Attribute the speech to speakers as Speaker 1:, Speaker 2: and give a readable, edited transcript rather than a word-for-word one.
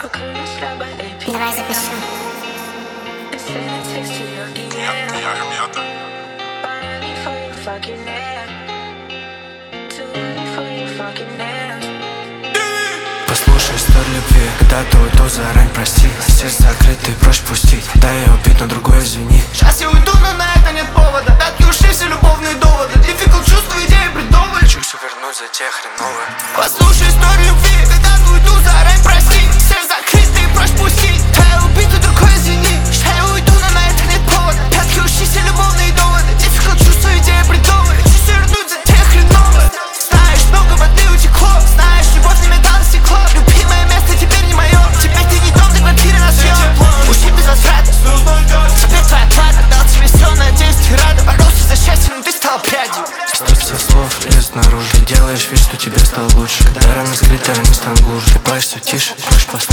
Speaker 1: Давай запишу.
Speaker 2: Послушай историю любви, когда ты уйду, заранее прости. Сердце закрытое, прочь пустить. Дай я убить, но другой извини.
Speaker 3: Сейчас я уйду, но на это нет повода. Пятки ушли, все любовные доводы. Difficult чувства, идеи бредовые.
Speaker 2: Хочу все вернуть за те хреновые.
Speaker 3: Послушай историю любви, когда ты уйду, заранее прости. Сердце закрытое, прочь пустить. Дай я убить, но другой извини. Сейчас я уйду, но на это нет повода. Пятки ушли, все любовные доводы. Difficult чувства, идеи бредовые. Хочу все вернуть за те хреновые. Знаешь, много воды утекло. Знаешь, любовь не металл, стекло. Любимое место теперь не мое. Теперь ты не дом, ты квартира на съем. Ушли без возврата. Теперь твоя плата. Дал тебе все, надеюсь, ты рада. Боролся за счастье, но ты стал прядью.
Speaker 2: Столько слов лезет наружу. Ты делаешь вид, что тебе стало лучше. Когда раны скрыты, они станут глубже. Ты плачешь все тише, прочь поставить.